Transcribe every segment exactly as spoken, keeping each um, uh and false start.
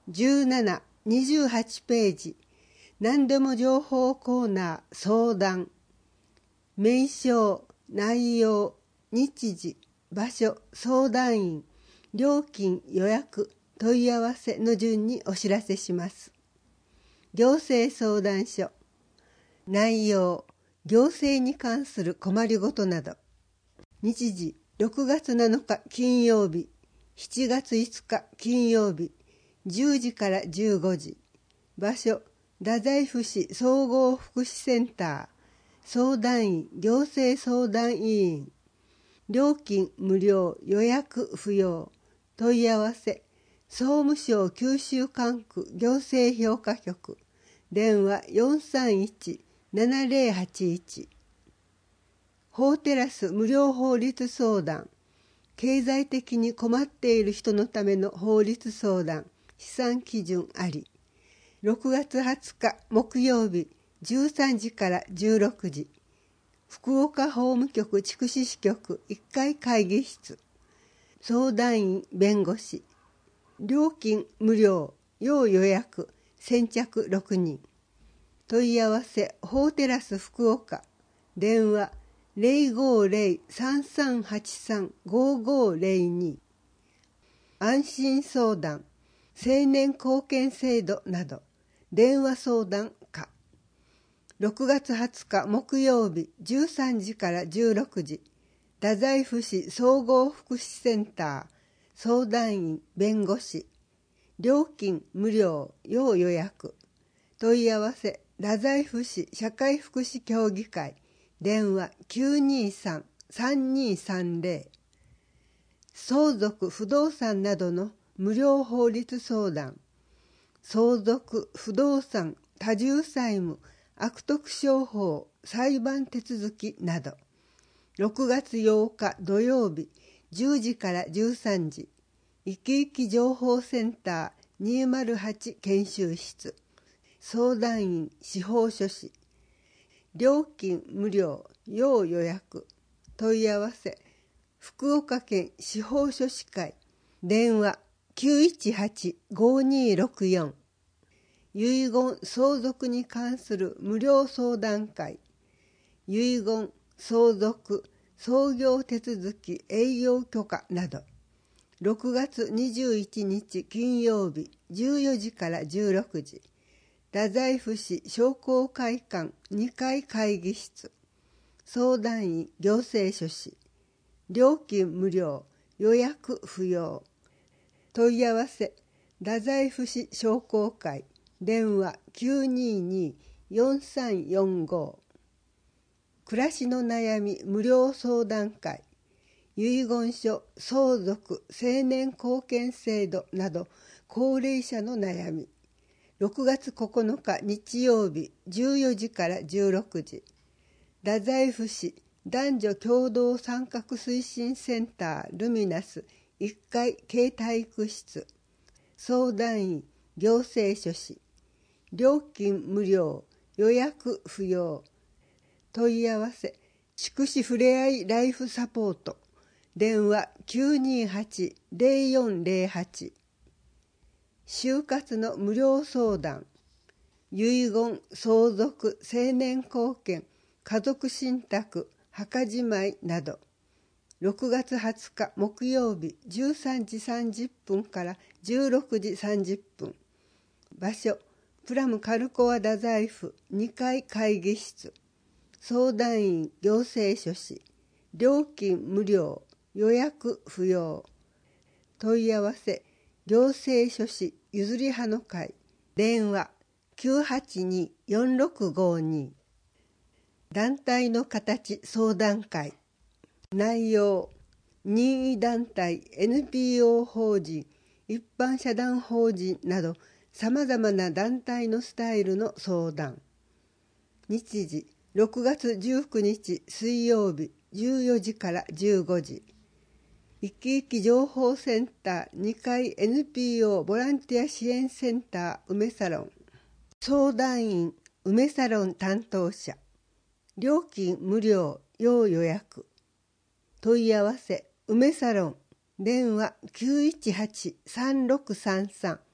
じゅうなな、にじゅうはちページ、何でも情報コーナー相談、名称、内容、日時、場所、相談員、料金、予約、問い合わせの順にお知らせします。行政相談所。内容、行政に関する困りごとなど。日時、ろくがつなのか金曜日、しちがついつか金曜日、じゅうじからじゅうごじ。場所、太宰府市総合福祉センター。相談員、行政相談委員。料金無料、予約不要。問い合わせ、総務省九州管区行政評価局。電話よんさんいち、ななぜろはちいち。法テラス無料法律相談。経済的に困っている人のための法律相談。試算基準あり。ろくがつはつか木曜日じゅうさんじからじゅうろくじ。福岡法務局筑紫支局いっかい会議室。相談員弁護士。料金無料、要予約、先着ろくにん。問い合わせ法テラス福岡。電話ゼロごゼロ さんさんはちさん ごごゼロに。安心相談、青年貢献制度など、電話相談課。ろくがつはつか木曜日じゅうさんじからじゅうろくじ。太宰府市総合福祉センター。相談員弁護士。料金無料、要予約。問い合わせ太宰府市社会福祉協議会。電話きゅうにさん さんにさんゼロ。相続不動産などの無料法律相談。相続不動産多重債務悪徳商法裁判手続きなど。ろくがつようか土曜日じゅうじからじゅうさんじ。いきいき情報センターにまるはち研修室。相談員司法書士。料金無料、要予約。問い合わせ福岡県司法書士会。電話きゅういちはち ごにろくよん。遺言相続に関する無料相談会。遺言、相続、創業手続き営業許可など。ろくがつにじゅういちにち金曜日じゅうよじからじゅうろくじ。太宰府市商工会館にかい会議室。相談員行政書士。料金無料、予約不要。問い合わせ太宰府市商工会。電話きゅうにに よんさんよんご。暮らしの悩み無料相談会。遺言書、相続、青年貢献制度など高齢者の悩み。ろくがつここのか日曜日じゅうよじからじゅうろくじ。太宰府市男女共同参画推進センタールミナスいっかい系体育室。相談員行政書士。料金無料、予約不要。問い合わせ筑紫ふれあいライフサポート。電話きゅうにはち ゼロよんゼロはち。就活の無料相談。遺言、相続、青年貢献、家族信託、墓じまいなど。ろくがつはつか木曜日じゅうさんじさんじゅっぷんからじゅうろくじさんじゅっぷん。場所プラムカルコア太宰府にかい会議室。相談員行政書士。料金無料、予約不要。問い合わせ行政書士ゆずり派の会。電話きゅうはちに よんろくごに。団体の形相談会。内容任意団体 エヌピーオー 法人一般社団法人などさまざまな団体のスタイルの相談。日時ろくがつじゅうくにち水曜日じゅうよじからじゅうごじ。いきいき情報センターにかい エヌピーオー ボランティア支援センター梅サロン。相談員梅サロン担当者。料金無料、要予約。問い合わせ梅サロン。電話きゅういちはち さんろくさんさん。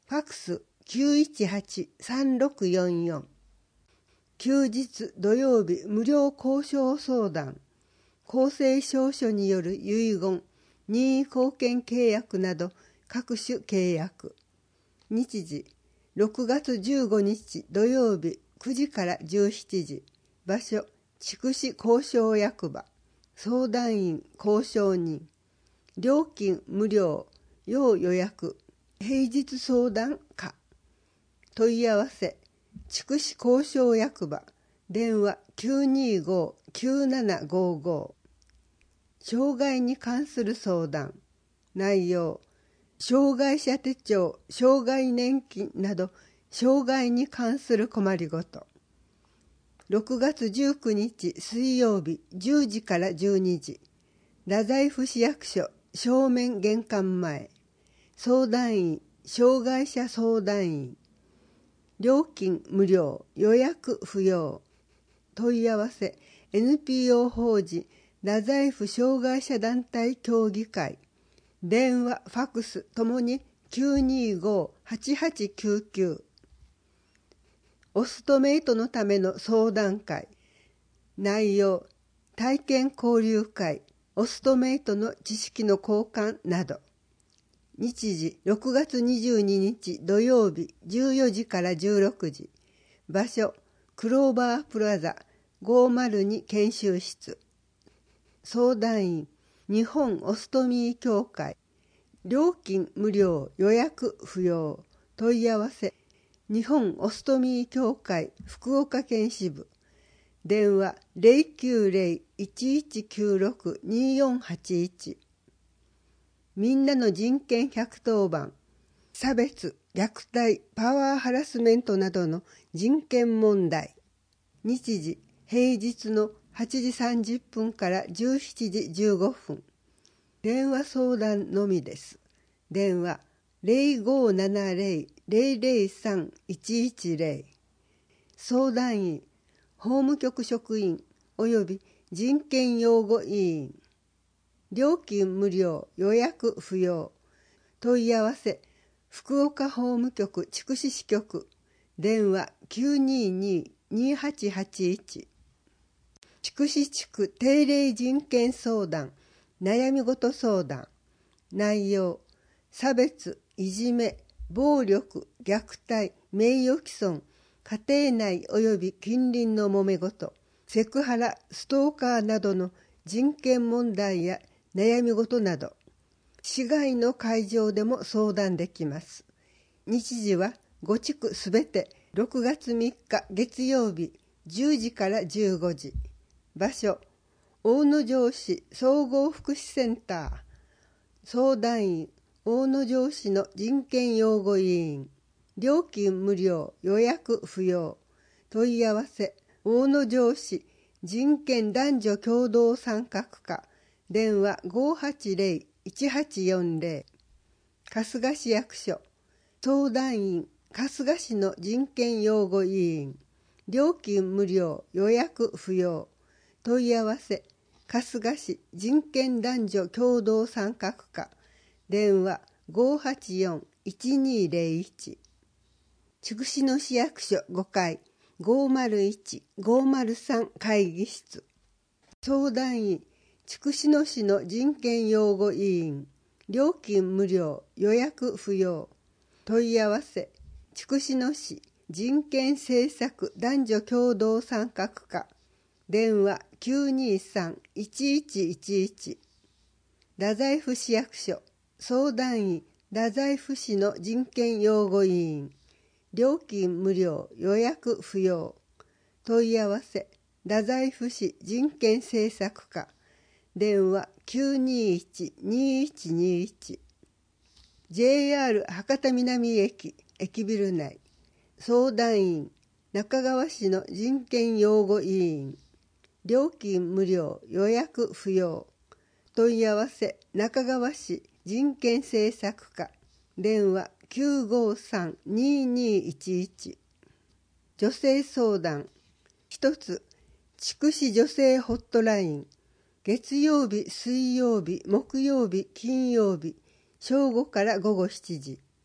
ファックス きゅういちはち さんろくよんよん。休日土曜日無料交渉相談、公正証書による遺言、任意貢献契約など各種契約。日時ろくがつじゅうごにち土曜日くじからじゅうしちじ。場所筑紫交渉役場。相談員交渉人。料金無料、要予約。平日相談可。問い合わせ筑紫交渉役場。電話 きゅうにご きゅうななごご。障害に関する相談。内容障害者手帳、障害年金など障害に関する困りごと。ろくがつじゅうくにち水曜日じゅうじからじゅうにじ。太宰府市役所正面玄関前。相談員障害者相談員。料金無料、予約不要。問い合わせ エヌピーオー 法人太宰府障害者団体協議会。電話ファックスともにきゅうにご はちはちきゅうきゅう。オストメイトのための相談会。内容体験交流会、オストメイトの知識の交換など。日時ろくがつにじゅうににち土曜日じゅうよじからじゅうろくじ。場所クローバープラザごまるに研修室。相談員日本オストミー協会。料金無料、予約不要。問い合わせ日本オストミー協会福岡県支部。電話 ゼロきゅうゼロ いちいちきゅうろく によんはちいち。みんなの人権ひゃくとおばん。差別、虐待、パワーハラスメントなどの人権問題。日時平日のはちじさんじゅっぷんからじゅうしちじじゅうごふん。電話相談のみです。電話ゼロごななゼロ ゼロゼロさん いちいちゼロ。相談員法務局職員および人権擁護委員。料金無料、予約不要。問い合わせ福岡法務局筑紫支局。電話 きゅうにに にはちはちいち。筑紫地区定例人権相談、悩み事相談。内容差別、いじめ、暴力、虐待、名誉毀損、家庭内及び近隣の揉め事、セクハラ、ストーカーなどの人権問題や悩み事など、市外の会場でも相談できます。日時はご地区すべてろくがつみっか月曜日じゅうじからじゅうごじ。場所大野城市総合福祉センター。相談員大野城市の人権擁護委員。料金無料、予約不要。問い合わせ大野城市人権男女共同参画課。電話ごはちゼロ いちはちよんゼロ。春日市役所。相談員春日市の人権擁護委員。料金無料、予約不要。問い合わせ春日市人権男女共同参画課。電話ごはちよん いちにゼロいち。筑紫野市役所ごかいごまるいち ごまるさん会議室。相談員筑紫野市の人権擁護委員。料金無料、予約不要。問い合わせ筑紫野市人権政策男女共同参画課。電話きゅうにさん いちいちいちいち。太宰府市役所。相談員太宰府市の人権擁護委員。料金無料、予約不要。問い合わせ太宰府市人権政策課。電話きゅうにいち にいちにいち。ジェイアール 博多南駅駅ビル内。相談員中川市の人権擁護委員。料金無料、予約不要。問い合わせ中川市人権政策課。電話きゅうごさん ににいちいち。女性相談一つ筑紫女性ホットライン。月曜日、水曜日、木曜日、金曜日正午から午後しちじ。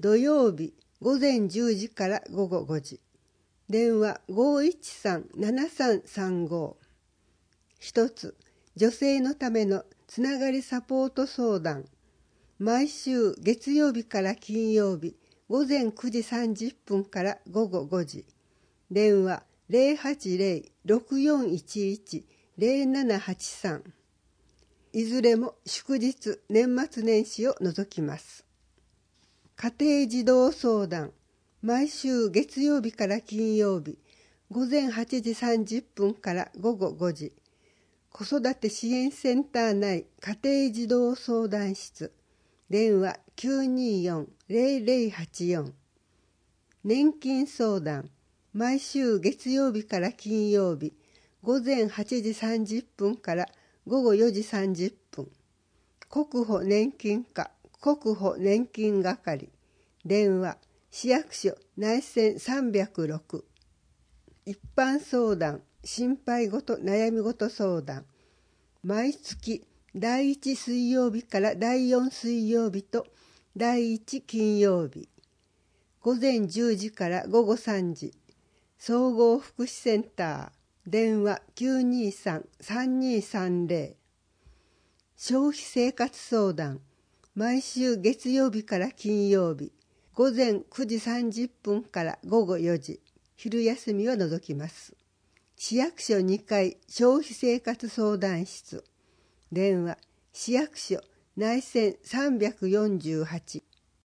土曜日ごぜんじゅうじからごごごじ。電話 ごいちさんななさんさんご。一つ、女性のためのつながりサポート相談。毎週月曜日から金曜日ごぜんくじさんじゅっぷんからごごごじ。電話 ゼロはちゼロ ろくよんいちいち ゼロななはちさん。いずれも祝日年末年始を除きます。家庭児童相談。毎週月曜日から金曜日ごぜんはちじさんじゅっぷんからごごごじ。子育て支援センター内家庭児童相談室。電話 きゅうによん ゼロゼロはちよん。年金相談。毎週月曜日から金曜日ごぜんはちじさんじゅっぷんからごごよじさんじゅっぷん。国保年金課国保年金係。電話市役所内線さんびゃくろく。一般相談、心配事悩み事相談。毎月だいいち水曜日からだいよん水曜日とだいいち金曜日ごぜんじゅうじからごごさんじ。総合福祉センター。電話 きゅうにさん さんにさんゼロ。消費生活相談。毎週月曜日から金曜日ごぜんくじさんじゅっぷんからごごよじ。昼休みを除きます。市役所にかい消費生活相談室。電話市役所内線さんびゃくよんじゅうはち。